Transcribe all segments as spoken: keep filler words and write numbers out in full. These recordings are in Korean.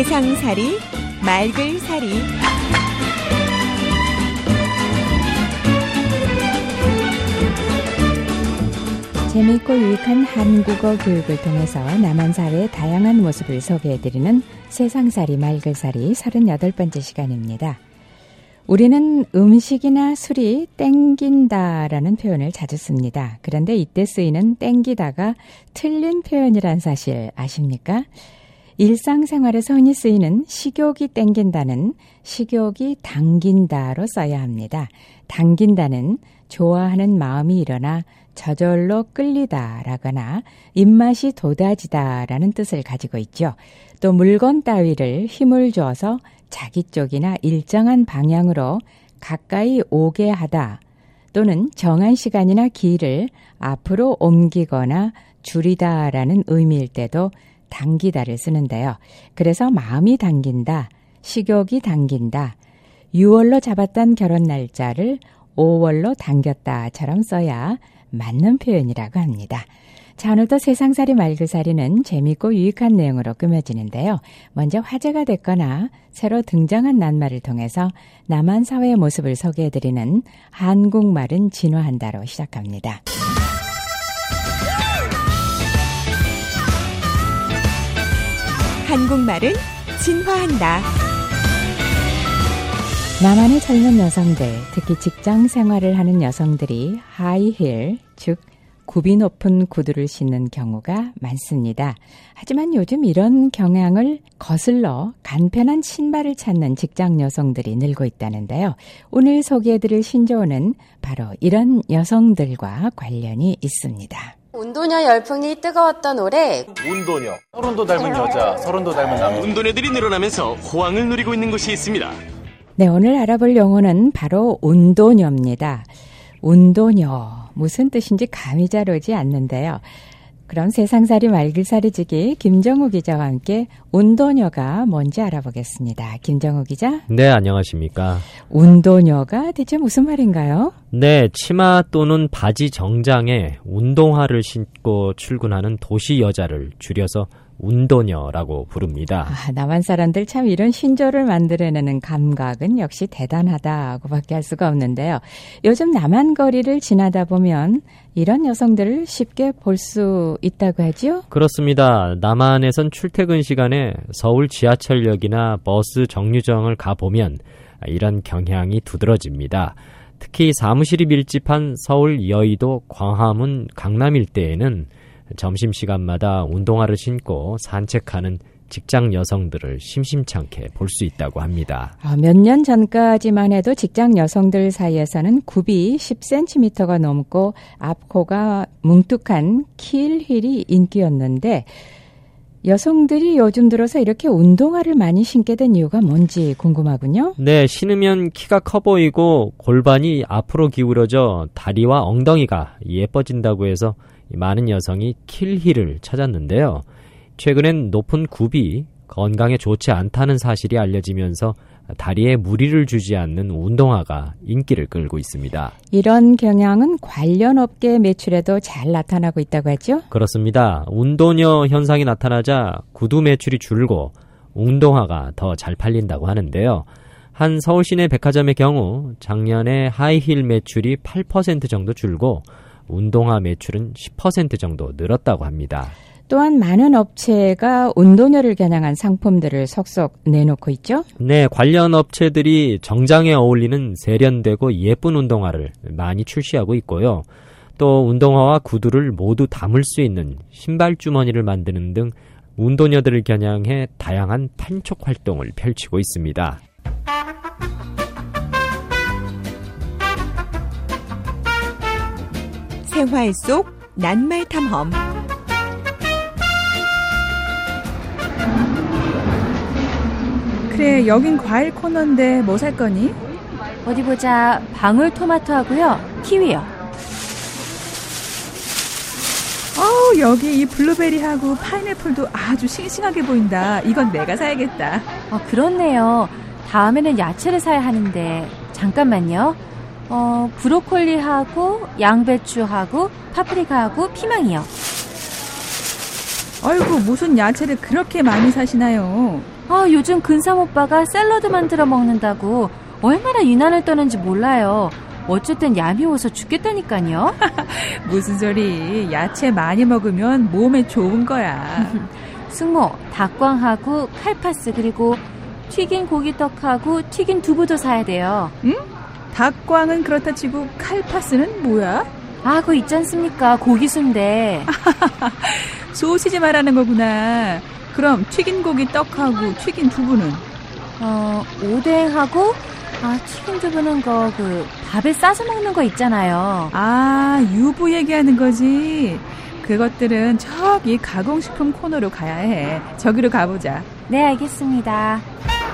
세상살이 말글살이 재미있고 유익한 한국어 교육을 통해서 남한 사회의 다양한 모습을 소개해드리는 세상살이 말글살이 서른여덟 번째 시간입니다. 우리는 음식이나 술이 땡긴다라는 표현을 자주 씁니다. 그런데 이때 쓰이는 땡기다가 틀린 표현이란 사실 아십니까? 일상생활에서 흔히 쓰이는 식욕이 땡긴다는 식욕이 당긴다로 써야 합니다. 당긴다는 좋아하는 마음이 일어나 저절로 끌리다라거나 입맛이 돋아지다라는 뜻을 가지고 있죠. 또 물건 따위를 힘을 줘서 자기 쪽이나 일정한 방향으로 가까이 오게 하다 또는 정한 시간이나 길을 앞으로 옮기거나 줄이다라는 의미일 때도 당기다를 쓰는데요. 그래서 마음이 당긴다, 식욕이 당긴다, 유월로 잡았던 결혼 날짜를 오월로 당겼다처럼 써야 맞는 표현이라고 합니다. 자, 오늘도 세상살이 말글살이는 재미있고 유익한 내용으로 꾸며지는데요. 먼저 화제가 됐거나 새로 등장한 낱말을 통해서 남한 사회의 모습을 소개해드리는 한국말은 진화한다로 시작합니다. 한국말은 진화한다. 남한의 젊은 여성들, 특히 직장 생활을 하는 여성들이 하이힐, 즉 굽이 높은 구두를 신는 경우가 많습니다. 하지만 요즘 이런 경향을 거슬러 간편한 신발을 찾는 직장 여성들이 늘고 있다는데요. 오늘 소개해드릴 신조어는 바로 이런 여성들과 관련이 있습니다. 운도녀 열풍이 뜨거웠던 올해 운도녀, 서른도 닮은 여자, 서른도 닮은 남자. 운도녀들이 늘어나면서 호황을 누리고 있는 곳이 있습니다. 네, 오늘 알아볼 용어는 바로 운도녀입니다. 운도녀, 무슨 뜻인지 감이 잘 오지 않는데요. 그럼 세상살이 말글살이지기 김정우 기자와 함께 운도녀가 뭔지 알아보겠습니다. 김정우 기자. 네, 안녕하십니까. 운도녀가 대체 무슨 말인가요? 네, 치마 또는 바지 정장에 운동화를 신고 출근하는 도시 여자를 줄여서 운도녀라고 부릅니다. 아, 남한 사람들 참 이런 신조를 만들어내는 감각은 역시 대단하다고밖에 할 수가 없는데요. 요즘 남한 거리를 지나다 보면 이런 여성들을 쉽게 볼 수 있다고 하죠? 그렇습니다. 남한에선 출퇴근 시간에 서울 지하철역이나 버스 정류장을 가보면 이런 경향이 두드러집니다. 특히 사무실이 밀집한 서울, 여의도, 광화문, 강남 일대에는 점심시간마다 운동화를 신고 산책하는 직장 여성들을 심심찮게 볼 수 있다고 합니다. 아, 몇 년 전까지만 해도 직장 여성들 사이에서는 굽이 십 센티미터가 넘고 앞코가 뭉툭한 킬힐이 인기였는데 여성들이 요즘 들어서 이렇게 운동화를 많이 신게 된 이유가 뭔지 궁금하군요. 네, 신으면 키가 커 보이고 골반이 앞으로 기울어져 다리와 엉덩이가 예뻐진다고 해서 많은 여성이 킬힐을 찾았는데요. 최근엔 높은 굽이 건강에 좋지 않다는 사실이 알려지면서 다리에 무리를 주지 않는 운동화가 인기를 끌고 있습니다. 이런 경향은 관련 업계 매출에도 잘 나타나고 있다고 하죠? 그렇습니다. 운도녀 현상이 나타나자 구두 매출이 줄고 운동화가 더 잘 팔린다고 하는데요. 한 서울 시내 백화점의 경우 작년에 하이힐 매출이 팔 퍼센트 정도 줄고 운동화 매출은 십 퍼센트 정도 늘었다고 합니다. 또한 많은 업체가 운도녀를 겨냥한 상품들을 속속 내놓고 있죠? 네, 관련 업체들이 정장에 어울리는 세련되고 예쁜 운동화를 많이 출시하고 있고요. 또 운동화와 구두를 모두 담을 수 있는 신발 주머니를 만드는 등 운도녀들을 겨냥해 다양한 판촉 활동을 펼치고 있습니다. 생활 속 낱말 탐험. 그래, 여긴 과일 코너인데 뭐 살 거니? 어디 보자. 방울토마토하고요. 키위요. 어우, 여기 이 블루베리하고 파인애플도 아주 싱싱하게 보인다. 이건 내가 사야겠다. 어, 그렇네요. 다음에는 야채를 사야 하는데 잠깐만요. 어, 브로콜리하고 양배추하고 파프리카하고 피망이요. 아이고, 무슨 야채를 그렇게 많이 사시나요? 아, 요즘 근삼 오빠가 샐러드 만들어 먹는다고 얼마나 유난을 떠는지 몰라요. 어쩔 땐 얄미워서 죽겠다니까요. 무슨 소리. 야채 많이 먹으면 몸에 좋은 거야. 승모, 닭광하고 칼파스 그리고 튀긴 고기떡하고 튀긴 두부도 사야 돼요. 응? 닭광은 그렇다 치고 칼파스는 뭐야? 아, 그거 있지 않습니까? 고기 순대. 소시지 말하는 거구나. 그럼 튀긴 고기 떡하고 튀긴 두부는? 어, 오뎅하고 아, 튀긴 두부는 거 그 밥에 싸서 먹는 거 있잖아요. 아, 유부 얘기하는 거지. 그것들은 저기 가공식품 코너로 가야 해. 저기로 가보자. 네, 알겠습니다.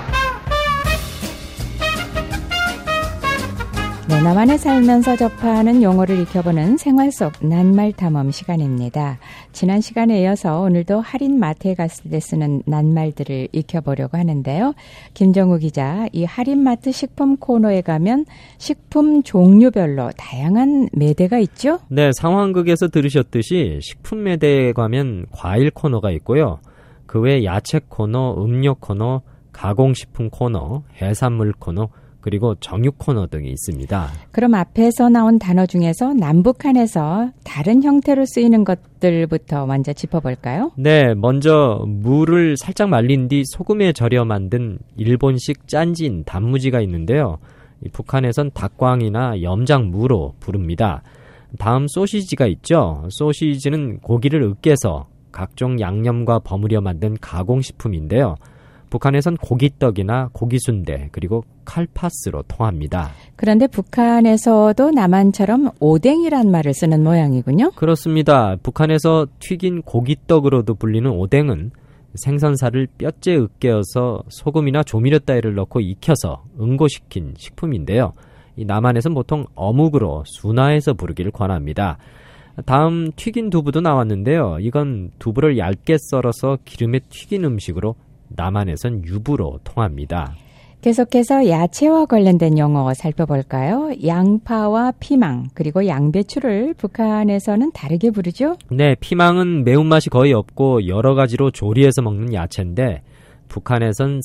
네, 나만에 살면서 접하는 용어를 익혀보는 생활 속 낱말 탐험 시간입니다. 지난 시간에 이어서 오늘도 할인 마트에 갔을 때 쓰는 낱말들을 익혀보려고 하는데요. 김정우 기자, 이 할인 마트 식품 코너에 가면 식품 종류별로 다양한 매대가 있죠? 네, 상황극에서 들으셨듯이 식품 매대에 가면 과일 코너가 있고요. 그 외 야채 코너, 음료 코너, 가공식품 코너, 해산물 코너, 그리고 정육 코너 등이 있습니다. 그럼 앞에서 나온 단어 중에서 남북한에서 다른 형태로 쓰이는 것들부터 먼저 짚어볼까요? 네, 먼저 무를 살짝 말린 뒤 소금에 절여 만든 일본식 짠진 단무지가 있는데요. 북한에선 닭광이나 염장무로 부릅니다. 다음 소시지가 있죠. 소시지는 고기를 으깨서 각종 양념과 버무려 만든 가공식품인데요. 북한에선 고기떡이나 고기순대 그리고 칼파스로 통합니다. 그런데 북한에서도 남한처럼 오뎅이란 말을 쓰는 모양이군요. 그렇습니다. 북한에서 튀긴 고기떡으로도 불리는 오뎅은 생선살을 뼈째 으깨어서 소금이나 조미료 따위를 넣고 익혀서 응고시킨 식품인데요. 이 남한에서는 보통 어묵으로 순화해서 부르기를 권합니다. 다음 튀긴 두부도 나왔는데요. 이건 두부를 얇게 썰어서 기름에 튀긴 음식으로 남한에선 유부로 통합니다. 계속해서 야채와 관련된 용어 살펴볼까요? 양파와 피망 그리고 양배추를 북한에서는 다르게 부르죠? 네, 피망은 매운맛이 거의 없고 여러 가지로 조리해서 먹는 야채인데 북한에선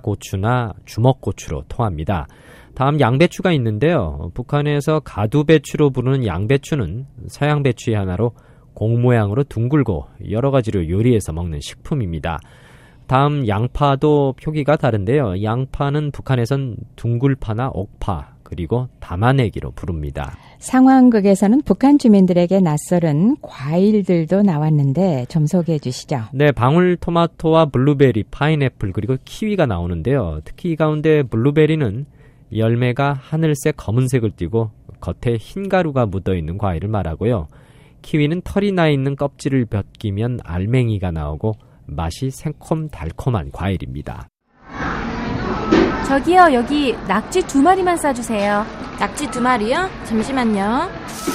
사자고추나 주먹고추로 통합니다. 다음 양배추가 있는데요. 북한에서 가두배추로 부르는 양배추는 서양배추의 하나로 공 모양으로 둥글고 여러 가지로 요리해서 먹는 식품입니다. 다음 양파도 표기가 다른데요. 양파는 북한에선 둥글파나 옥파 그리고 담아내기로 부릅니다. 상황극에서는 북한 주민들에게 낯설은 과일들도 나왔는데 좀 소개해 주시죠. 네, 방울토마토와 블루베리, 파인애플 그리고 키위가 나오는데요. 특히 이 가운데 블루베리는 열매가 하늘색 검은색을 띠고 겉에 흰 가루가 묻어있는 과일을 말하고요. 키위는 털이 나 있는 껍질을 벗기면 알맹이가 나오고 맛이 새콤달콤한 과일입니다. 저기요, 여기 낙지 두 마리만 싸주세요. 낙지 두 마리요? 잠시만요.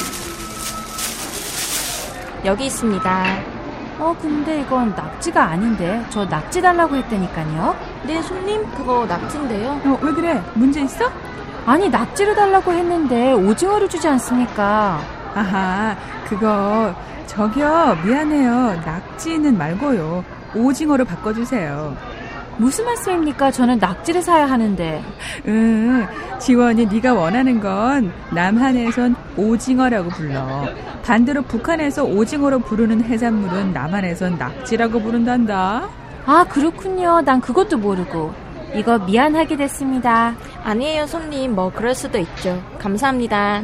여기 있습니다. 어, 근데 이건 낙지가 아닌데. 저 낙지 달라고 했다니까요. 네, 손님, 그거 낙지인데요. 어, 왜 그래? 문제 있어? 아니, 낙지를 달라고 했는데 오징어를 주지 않습니까? 아하, 그거 저기요, 미안해요. 낙지는 말고요. 오징어로 바꿔주세요. 무슨 말씀입니까? 저는 낙지를 사야 하는데. 응, 지원이 네가 원하는 건 남한에선 오징어라고 불러. 반대로 북한에서 오징어로 부르는 해산물은 남한에선 낙지라고 부른단다. 아, 그렇군요. 난 그것도 모르고. 이거 미안하게 됐습니다. 아니에요, 손님. 뭐 그럴 수도 있죠. 감사합니다.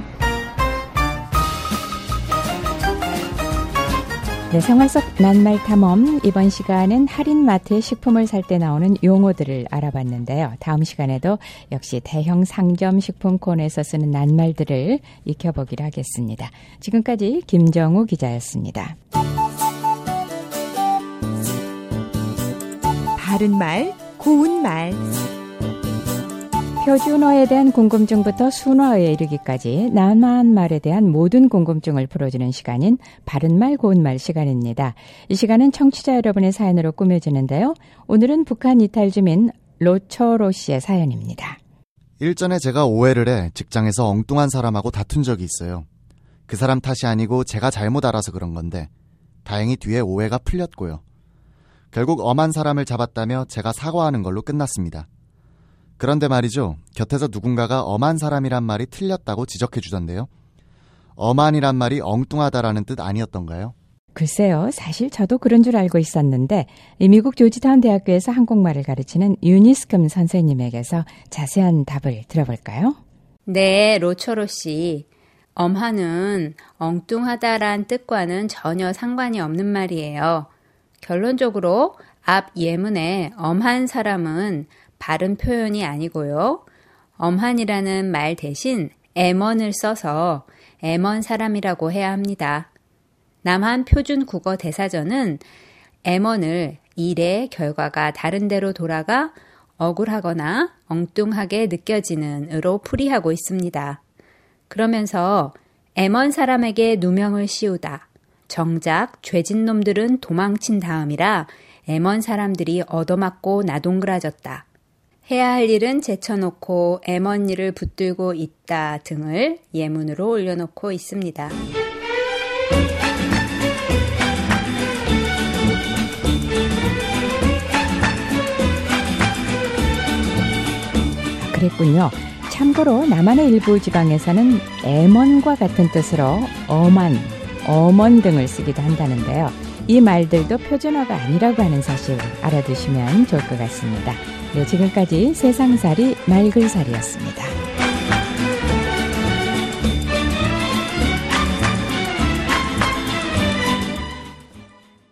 네, 생활 속 낱말 탐험. 이번 시간은 할인 마트의 식품을 살 때 나오는 용어들을 알아봤는데요. 다음 시간에도 역시 대형 상점 식품 코너에서 쓰는 낱말들을 익혀보기로 하겠습니다. 지금까지 김정우 기자였습니다. 바른 말, 고운 말. 표준어에 대한 궁금증부터 순화어에 이르기까지 남한 말에 대한 모든 궁금증을 풀어주는 시간인 바른말 고운말 시간입니다. 이 시간은 청취자 여러분의 사연으로 꾸며지는데요. 오늘은 북한 이탈 주민 로초로 씨의 사연입니다. 일전에 제가 오해를 해 직장에서 엉뚱한 사람하고 다툰 적이 있어요. 그 사람 탓이 아니고 제가 잘못 알아서 그런 건데 다행히 뒤에 오해가 풀렸고요. 결국 엄한 사람을 잡았다며 제가 사과하는 걸로 끝났습니다. 그런데 말이죠. 곁에서 누군가가 엄한 사람이란 말이 틀렸다고 지적해 주던데요. 엄한이란 말이 엉뚱하다라는 뜻 아니었던가요? 글쎄요. 사실 저도 그런 줄 알고 있었는데 이 미국 조지타운 대학교에서 한국말을 가르치는 유니스금 선생님에게서 자세한 답을 들어볼까요? 네, 로초로 씨. 엄한은 엉뚱하다란 뜻과는 전혀 상관이 없는 말이에요. 결론적으로 앞 예문에 엄한 사람은 바른 표현이 아니고요. 엄한이라는 말 대신 애먼을 써서 애먼 사람이라고 해야 합니다. 남한 표준 국어 대사전은 애먼을 일의 결과가 다른 데로 돌아가 억울하거나 엉뚱하게 느껴지는 으로 풀이하고 있습니다. 그러면서 애먼 사람에게 누명을 씌우다. 정작 죄진 놈들은 도망친 다음이라 애먼 사람들이 얻어맞고 나동그라졌다. 해야 할 일은 제쳐놓고 애먼 일을 붙들고 있다 등을 예문으로 올려놓고 있습니다. 그랬군요. 참고로 남한의 일부 지방에서는 애먼과 같은 뜻으로 어만, 어먼 등을 쓰기도 한다는데요. 이 말들도 표준어가 아니라고 하는 사실 알아두시면 좋을 것 같습니다. 네, 지금까지 세상살이 말글살이었습니다.